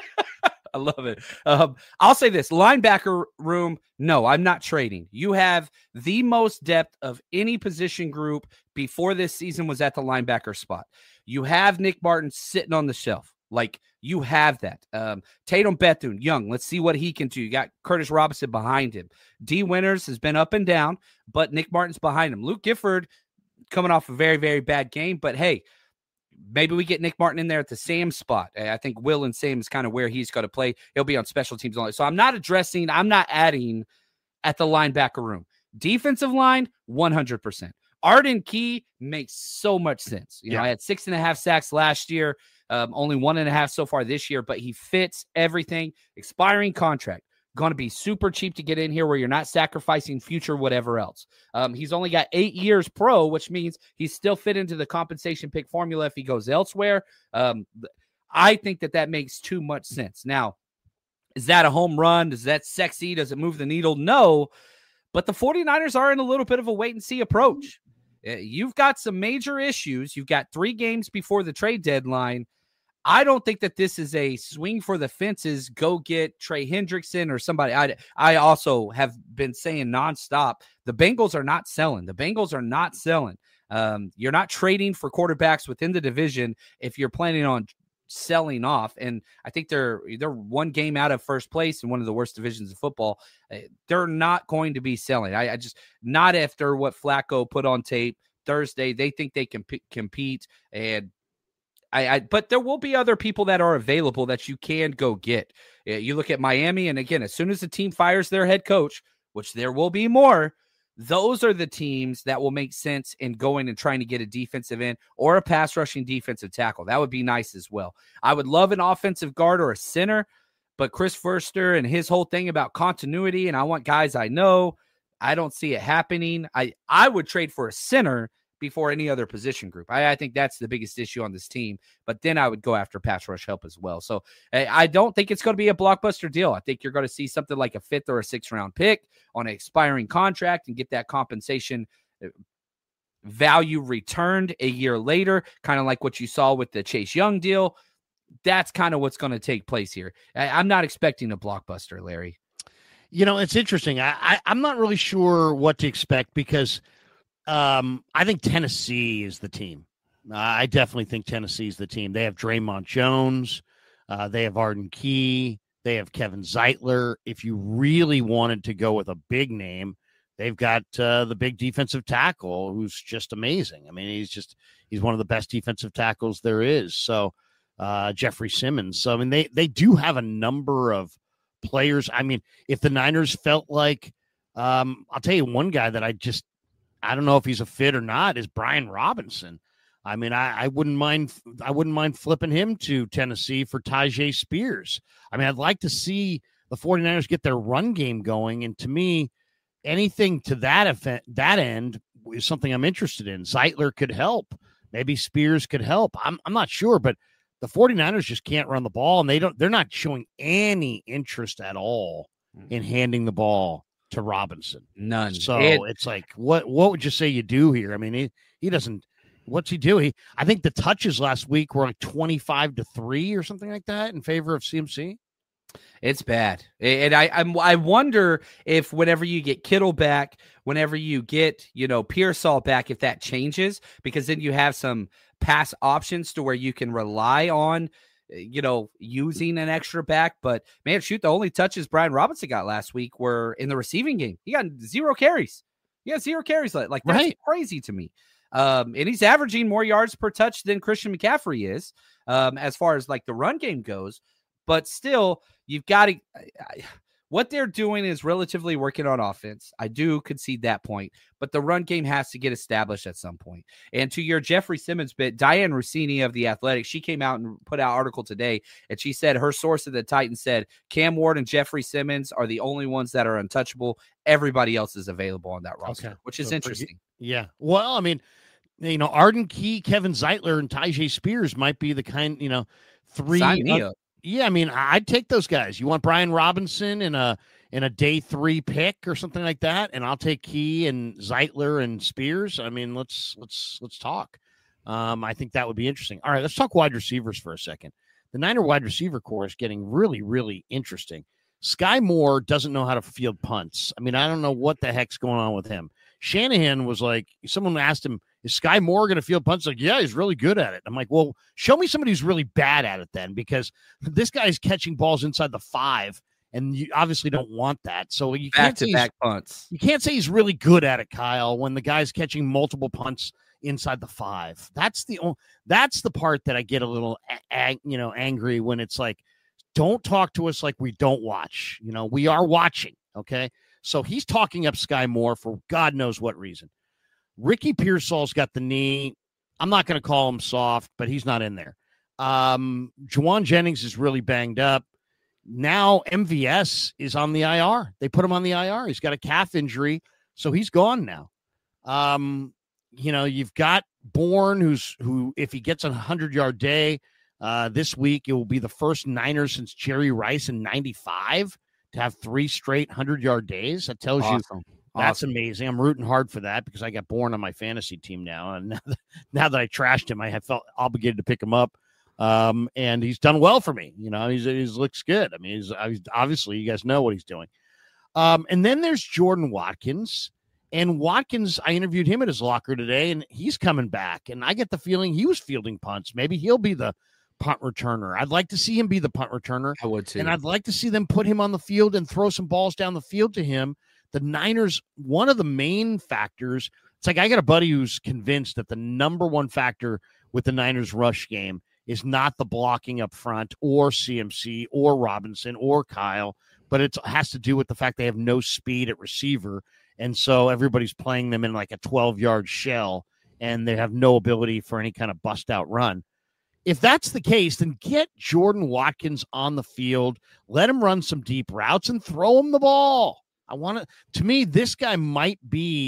I love it. Um, I'll say this. Linebacker room, no, I'm not trading. You have the most depth of any position group before this season was at the linebacker spot. You have Nick Martin sitting on the shelf. Like, you have that. Um, Tatum Bethune, young. Let's see what he can do. You got Curtis Robinson behind him. D. Winters has been up and down, but Nick Martin's behind him. Luke Gifford coming off a very, very bad game. But, hey, maybe we get Nick Martin in there at the Sam spot. I think Will and Sam is kind of where he's going to play. He'll be on special teams only. So I'm not addressing, I'm not adding at the linebacker room. Defensive line, one hundred percent. Arden Key makes so much sense. You know, Yeah. I had six and a half sacks last year. Um, only one and a half so far this year, but he fits everything. Expiring contract. Going to be super cheap to get in here where you're not sacrificing future whatever else. Um, he's only got eight years pro, which means he's still fit into the compensation pick formula if he goes elsewhere. Um, I think that that makes too much sense. Now, is that a home run? Is that sexy? Does it move the needle? No, but the 49ers are in a little bit of a wait-and-see approach. You've got some major issues. You've got three games before the trade deadline. I don't think that this is a swing for the fences, go get Trey Hendrickson or somebody. I, I also have been saying nonstop, the Bengals are not selling. The Bengals are not selling. Um, you're not trading for quarterbacks within the division if you're planning on selling off. And I think they're they're one game out of first place in one of the worst divisions of football. They're not going to be selling. I, I just not after what Flacco put on tape Thursday. They think they can p- compete and I, I, but there will be other people that are available that you can go get. You look at Miami, and again, as soon as the team fires their head coach, which there will be more, those are the teams that will make sense in going and trying to get a defensive end or a pass rushing defensive tackle. That would be nice as well. I would love an offensive guard or a center, but Chris Foerster and his whole thing about continuity, and I want guys I know, I don't see it happening. I, I would trade for a center before any other position group. I, I think that's the biggest issue on this team. But then I would go after pass rush help as well. So I, I don't think it's going to be a blockbuster deal. I think you're going to see something like a fifth or a sixth round pick on an expiring contract and get that compensation value returned a year later, kind of like what you saw with the Chase Young deal. That's kind of what's going to take place here. I, I'm not expecting a blockbuster, Larry. You know, it's interesting. I, I, I'm not really sure what to expect because um, I think Tennessee is the team. Uh, I definitely think Tennessee is the team. They have Draymond Jones. Uh, they have Arden Key. They have Kevin Zeitler. If you really wanted to go with a big name, they've got uh, the big defensive tackle who's just amazing. I mean, he's just he's one of the best defensive tackles there is. So uh, Jeffrey Simmons. So, I mean, they, they do have a number of players. I mean, if the Niners felt like, um, I'll tell you one guy that I just, I don't know if he's a fit or not is Brian Robinson. I mean, I, I wouldn't mind, I wouldn't mind flipping him to Tennessee for Tyjae Spears. I mean, I'd like to see the 49ers get their run game going. And to me, anything to that effect, that end is something I'm interested in. Zeitler could help. Maybe Spears could help. I'm, I'm not sure, but the 49ers just can't run the ball, and they don't, they're not showing any interest at all in handing the ball to Robinson. None. So it, it's like, what, what would you say you do here? I mean, he, he doesn't, what's he do? He, I think the touches last week were like twenty-five to three or something like that in favor of C M C. It's bad. And I, I'm, I wonder if whenever you get Kittle back, whenever you get, you know, Pearsall back, if that changes, because then you have some pass options to where you can rely on, you know, using an extra back. But man, shoot, the only touches Brian Robinson got last week were in the receiving game. He got zero carries. He got zero carries. Like, that's right. Crazy to me. Um, and he's averaging more yards per touch than Christian McCaffrey is, um, as far as like the run game goes. But still, you've got to – what they're doing is relatively working on offense. I do concede that point. But the run game has to get established at some point. And to your Jeffrey Simmons bit, Diane Rossini of The Athletic, she came out and put out an article today, and she said her source at the Titans said Cam Ward and Jeffrey Simmons are the only ones that are untouchable. Everybody else is available on that roster, okay. which is so interesting. Pretty, yeah. Well, I mean, you know, Arden Key, Kevin Zeitler, and Tyjae Spears might be the kind, you know, three – Sign me up. Yeah, I mean, I'd take those guys. You want Brian Robinson in a in a day three pick or something like that, and I'll take Key and Zeitler and Spears. I mean, let's let's let's talk. Um, I think that would be interesting. All right, let's talk wide receivers for a second. The Niner wide receiver core is getting really, really interesting. Sky Moore doesn't know how to field punts. I mean, I don't know what the heck's going on with him. Shanahan was like, someone asked him, is Sky Moore going to field punts? Like, yeah, he's really good at it. I'm like, well, show me somebody who's really bad at it then, because this guy's catching balls inside the five, and you obviously don't want that. So you can't say back punts. You can't say he's really good at it, Kyle, when the guy's catching multiple punts inside the five. That's the only, that's the part that I get a little, a, you know, angry when it's like, don't talk to us like we don't watch. You know, we are watching. Okay. So he's talking up Sky Moore for God knows what reason. Ricky Pearsall's got the knee. I'm not going to call him soft, but he's not in there. Um, Juwan Jennings is really banged up. Now M V S is on the I R. They put him on the I R. He's got a calf injury, so he's gone now. Um, you know, you've got Bourne, who's who, if he gets a hundred-yard day uh, this week, it will be the first Niners since Jerry Rice in ninety-five to have three straight hundred-yard days. That tells awesome. you that's awesome. amazing. I'm rooting hard for that because I got Bourne on my fantasy team now. And now that, now that I trashed him, I have felt obligated to pick him up. Um, and he's done well for me. You know, he's, he's looks good. I mean, he's, he's obviously, you guys know what he's doing. Um, and then there's Jordan Watkins. And Watkins, I interviewed him at his locker today, and he's coming back. And I get the feeling he was fielding punts. Maybe he'll be the punt returner. I'd like to see him be the punt returner. I would too. And I'd like to see them put him on the field and throw some balls down the field to him. The Niners, one of the main factors, it's like I got a buddy who's convinced that the number one factor with the Niners rush game is not the blocking up front or C M C or Robinson or Kyle, but it has to do with the fact they have no speed at receiver. And so everybody's playing them in like a twelve-yard shell, and they have no ability for any kind of bust-out run. If that's the case, then get Jordan Watkins on the field, let him run some deep routes, and throw him the ball. I want to, to me, this guy might be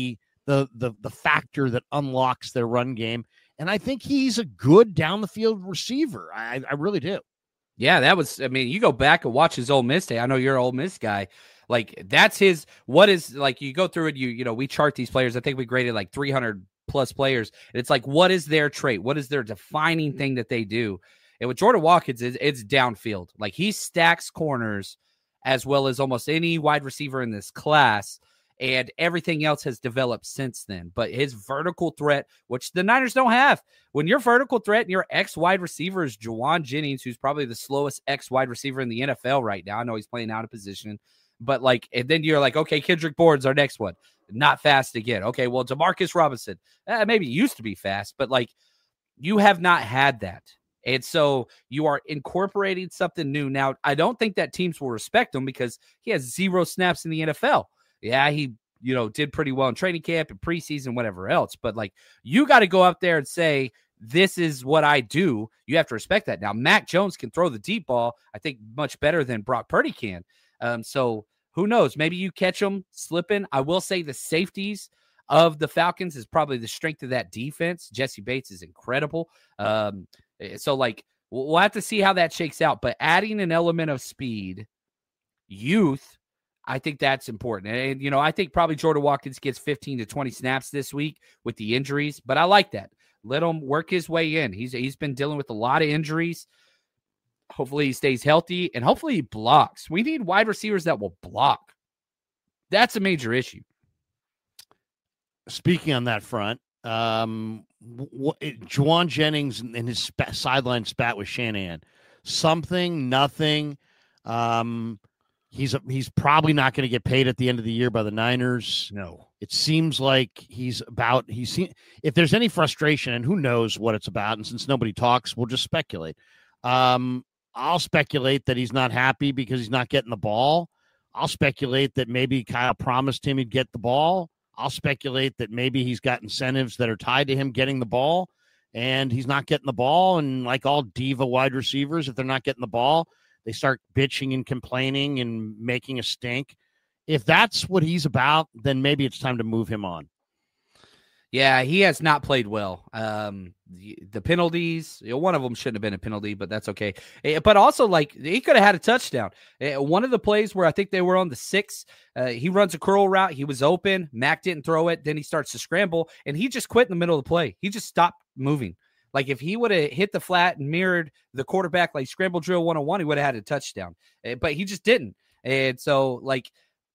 the the the factor that unlocks their run game. And I think he's a good down the field receiver. I, I really do. Yeah, that was, I mean, you go back and watch his Ole Miss day. I know you're an Ole Miss guy. Like, that's his, what is, like, you go through it, you, you know, we chart these players. I think we graded like three hundred plus players. And it's like, what is their trait? What is their defining thing that they do? And with Jordan Watkins, it's, it's downfield. Like, he stacks corners as well as almost any wide receiver in this class. And everything else has developed since then. But his vertical threat, which the Niners don't have, when your vertical threat and your X wide receiver is Jauan Jennings, who's probably the slowest X wide receiver in the N F L right now. I know he's playing out of position, but like, and then you're like, okay, Kendrick Bourne's our next one. Not fast again. Okay, well, Demarcus Robinson, eh, maybe used to be fast, but like, you have not had that. And so you are incorporating something new. Now, I don't think that teams will respect him because he has zero snaps in the N F L. Yeah, he, you know, did pretty well in training camp and preseason, whatever else. But, like, you got to go out there and say, this is what I do. You have to respect that. Now, Mac Jones can throw the deep ball, I think, much better than Brock Purdy can. Um, so, who knows? Maybe you catch him slipping. I will say the safeties of the Falcons is probably the strength of that defense. Jesse Bates is incredible. Um, so, like, we'll have to see how that shakes out. But adding an element of speed, youth, I think that's important. And, you know, I think probably Jordan Watkins gets fifteen to twenty snaps this week with the injuries, but I like that. Let him work his way in. He's He's been dealing with a lot of injuries. Hopefully he stays healthy, and hopefully he blocks. We need wide receivers that will block. That's a major issue. Speaking on that front, um, what, Jauan Jennings and his sp- sideline spat with Shanahan. Something, nothing. Um, He's a, he's probably not going to get paid at the end of the year by the Niners. No. It seems like he's about he's seen, if there's any frustration, and who knows what it's about, and since nobody talks, we'll just speculate. Um, I'll speculate that he's not happy because he's not getting the ball. I'll speculate that maybe Kyle promised him he'd get the ball. I'll speculate that maybe he's got incentives that are tied to him getting the ball, and he's not getting the ball. And like all diva wide receivers, if they're not getting the ball, they start bitching and complaining and making a stink. If that's what he's about, then maybe it's time to move him on. Yeah, he has not played well. Um, the, the penalties, you know, one of them shouldn't have been a penalty, but that's okay. But also, like, he could have had a touchdown. One of the plays where I think they were on the six, uh, he runs a curl route. He was open. Mac didn't throw it. Then he starts to scramble, and he just quit in the middle of the play. He just stopped moving. Like, if he would have hit the flat and mirrored the quarterback like scramble drill one oh one, he would have had a touchdown. But he just didn't. And so, like,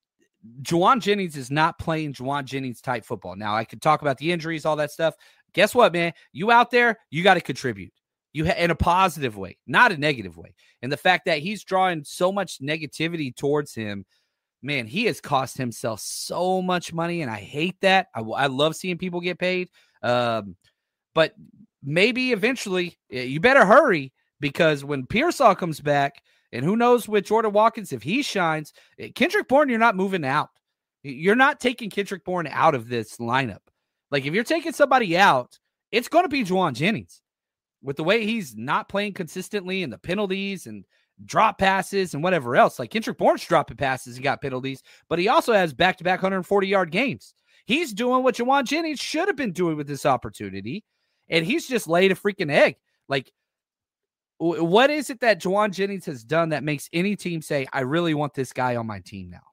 Jauan Jennings is not playing Jauan Jennings type football. Now, I could talk about the injuries, all that stuff. Guess what, man? You out there, you got to contribute. You ha- in a positive way, not a negative way. And the fact that he's drawing so much negativity towards him, man, he has cost himself so much money, and I hate that. I, I love seeing people get paid. Um, but maybe eventually you better hurry, because when Pearsall comes back, and who knows with Jordan Watkins, if he shines, Kendrick Bourne, you're not moving out. You're not taking Kendrick Bourne out of this lineup. Like, if you're taking somebody out, it's going to be Jauan Jennings. With the way he's not playing consistently and the penalties and drop passes and whatever else. Like, Kendrick Bourne's dropping passes and got penalties, but he also has back-to-back one hundred forty-yard games. He's doing what Jauan Jennings should have been doing with this opportunity, and he's just laid a freaking egg. Like, what is it that Jauan Jennings has done that makes any team say, I really want this guy on my team now?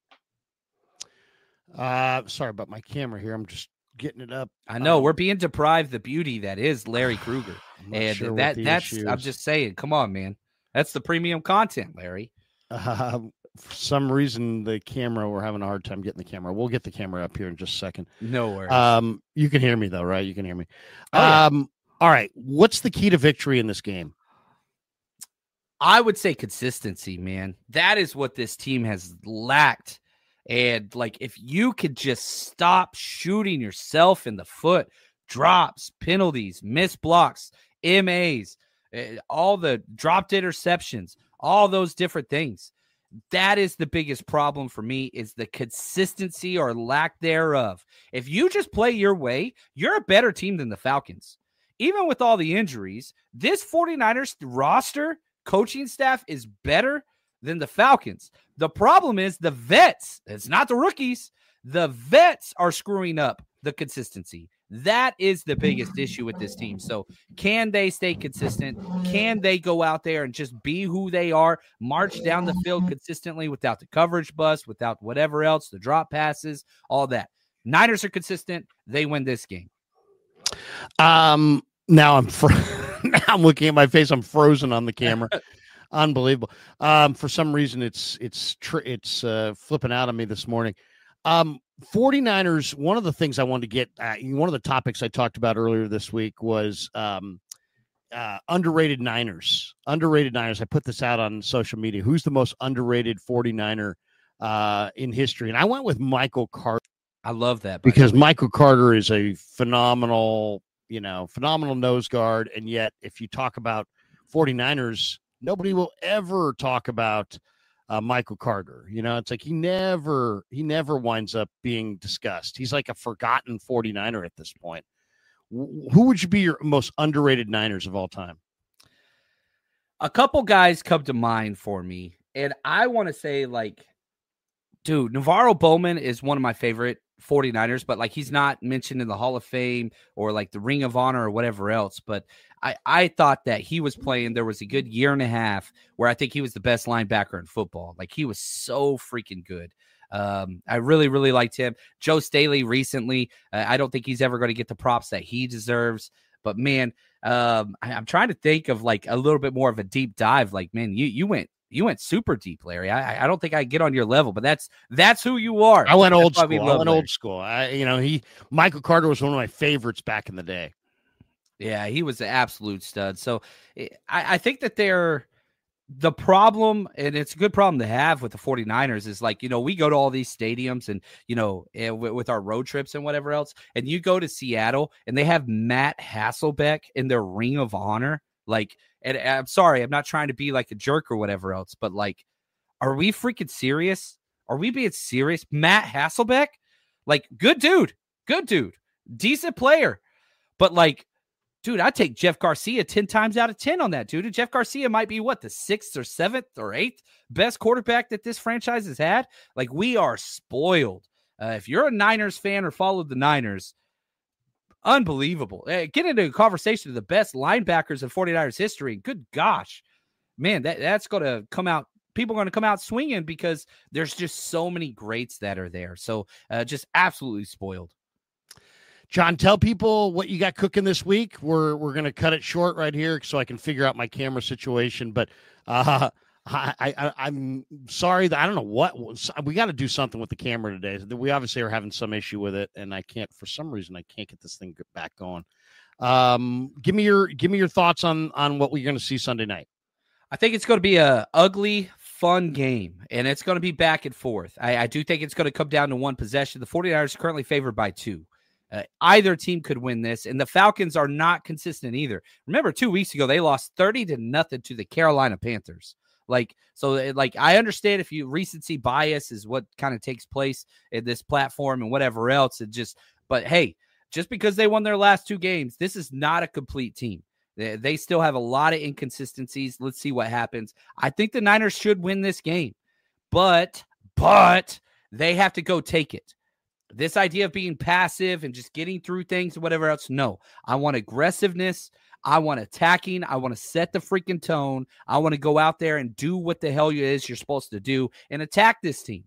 Uh, sorry about my camera here. I'm just getting it up. I know um, we're being deprived the beauty that is Larry Krueger. And sure that that's, I'm just saying, come on, man. That's the premium content, Larry. Uh, for some reason, the camera, we're having a hard time getting the camera. We'll get the camera up here in just a second. No worries. Um, you can hear me though, right? You can hear me. Oh, yeah. Um, all right. What's the key to victory in this game? I would say consistency, man. That is what this team has lacked. And, like, if you could just stop shooting yourself in the foot, drops, penalties, missed blocks, M As, all the dropped interceptions, all those different things. That is the biggest problem for me, is the consistency or lack thereof. If you just play your way, you're a better team than the Falcons. Even with all the injuries, this 49ers roster coaching staff is better than the Falcons. The problem is the vets. It's not the rookies. The vets are screwing up the consistency. That is the biggest issue with this team. So can they stay consistent? Can they go out there and just be who they are, march down the field consistently without the coverage bust, without whatever else, the drop passes, all that? Niners are consistent. They win this game. Um, now I'm fr- now I'm looking at my face. I'm frozen on the camera. Unbelievable. Um, for some reason, it's it's tr- it's uh, flipping out on me this morning. Um, 49ers, one of the things I wanted to get, uh, one of the topics I talked about earlier this week was um, uh, underrated Niners. Underrated Niners. I put this out on social media. Who's the most underrated 49er uh, in history? And I went with Michael Carter. I love that. Because Michael Carter is a phenomenal, you know, phenomenal nose guard. And yet, if you talk about 49ers, nobody will ever talk about Uh, Michael Carter. You know, it's like he never he never winds up being discussed. He's like a forgotten 49er at this point. W- who would you be your most underrated Niners of all time? A couple guys come to mind for me, and I want to say, like, dude, Navarro Bowman is one of my favorite 49ers, but like he's not mentioned in the Hall of Fame or like the Ring of Honor or whatever else. But I, I thought that he was playing. There was a good year and a half where I think he was the best linebacker in football. Like he was so freaking good. Um, I really, really liked him. Joe Staley recently, uh, I don't think he's ever going to get the props that he deserves. But man, um, I, I'm trying to think of like a little bit more of a deep dive. Like, man, you you went. You went super deep, Larry. I I don't think I get on your level, but that's that's who you are. I went that's old school. I went Larry. old school. I, you know, he Michael Carter was one of my favorites back in the day. Yeah, he was an absolute stud. So I, I think that they're the problem, and it's a good problem to have with the 49ers, is like, you know, we go to all these stadiums and, you know, with our road trips and whatever else, and you go to Seattle and they have Matt Hasselbeck in their Ring of Honor. Like, and I'm sorry, I'm not trying to be like a jerk or whatever else, but like, are we freaking serious? Are we being serious? Matt Hasselbeck, like, good dude, good dude, decent player, but like, dude, I take Jeff Garcia ten times out of ten on that, dude. And Jeff Garcia might be what, the sixth or seventh or eighth best quarterback that this franchise has had. Like, we are spoiled. Uh, if you're a Niners fan or followed the Niners, unbelievable. Uh, get into a conversation of the best linebackers in 49ers history. Good gosh, man, that, that's going to come out. People are going to come out swinging because there's just so many greats that are there. So uh, just absolutely spoiled. John, tell people what you got cooking this week. We're we're going to cut it short right here so I can figure out my camera situation. But uh, I, I, I'm sorry that I don't know what we got to do something with the camera today. We obviously are having some issue with it, and I can't for some reason I can't get this thing back going. Um, give me your give me your thoughts on on what we're going to see Sunday night. I think it's going to be a ugly, fun game, and it's going to be back and forth. I, I do think it's going to come down to one possession. The 49ers are currently favored by two. Uh, either team could win this, and the Falcons are not consistent either. Remember, two weeks ago, they lost thirty to nothing to the Carolina Panthers. Like, so like, I understand if you recency bias is what kind of takes place in this platform and whatever else. It just, but hey, just because they won their last two games, this is not a complete team. They, they still have a lot of inconsistencies. Let's see what happens. I think the Niners should win this game, but, but they have to go take it. This idea of being passive and just getting through things and whatever else, no. I want aggressiveness. I want attacking. I want to set the freaking tone. I want to go out there and do what the hell it is you're supposed to do and attack this team.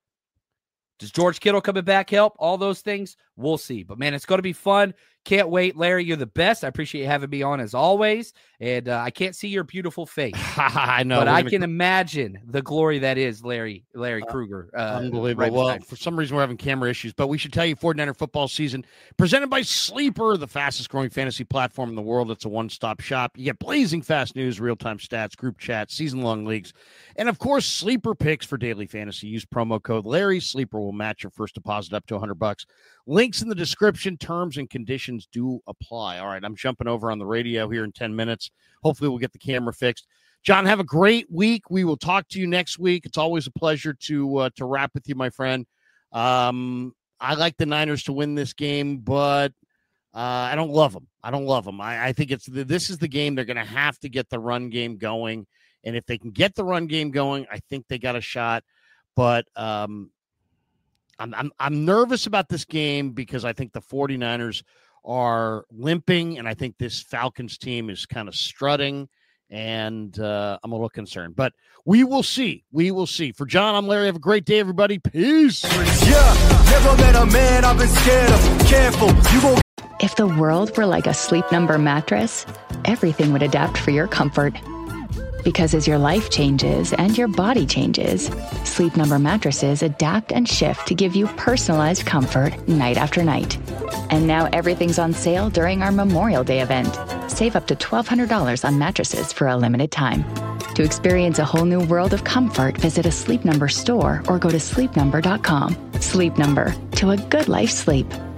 Does George Kittle coming back help? All those things, we'll see. But, man, it's going to be fun. Can't wait. Larry, you're the best. I appreciate you having me on as always. And uh, I can't see your beautiful face. I know. But I gonna... can imagine the glory that is Larry Larry uh, Krueger. Uh, unbelievable. Right well, for some reason, we're having camera issues. But we should tell you, 49er football season presented by Sleeper, the fastest-growing fantasy platform in the world. It's a one-stop shop. You get blazing fast news, real-time stats, group chats, season-long leagues, and, of course, Sleeper picks for daily fantasy. Use promo code Larry. Sleeper will match your first deposit up to one hundred bucks. Links in the description. Terms and conditions do apply. All right, I'm jumping over on the radio here in ten minutes. Hopefully we'll get the camera fixed. John, have a great week. We will talk to you next week. It's always a pleasure to uh, to wrap with you, my friend. Um, I like the Niners to win this game, but uh, I don't love them. I don't love them. I, I think it's the, this is the game they're going to have to get the run game going. And if they can get the run game going, I think they got a shot. But um, I'm, I'm I'm nervous about this game because I think the 49ers are limping, and I think this Falcons team is kind of strutting, and uh, I'm a little concerned. But we will see. We will see. For John, I'm Larry. Have a great day, everybody. Peace. Yeah, never met a man I've been scared of. Careful, you gon' If the world were like a Sleep Number mattress, everything would adapt for your comfort. Because as your life changes and your body changes, Sleep Number mattresses adapt and shift to give you personalized comfort night after night. And now everything's on sale during our Memorial Day event. Save up to twelve hundred dollars on mattresses for a limited time. To experience a whole new world of comfort, visit a Sleep Number store or go to sleep number dot com. Sleep Number, to a good life sleep.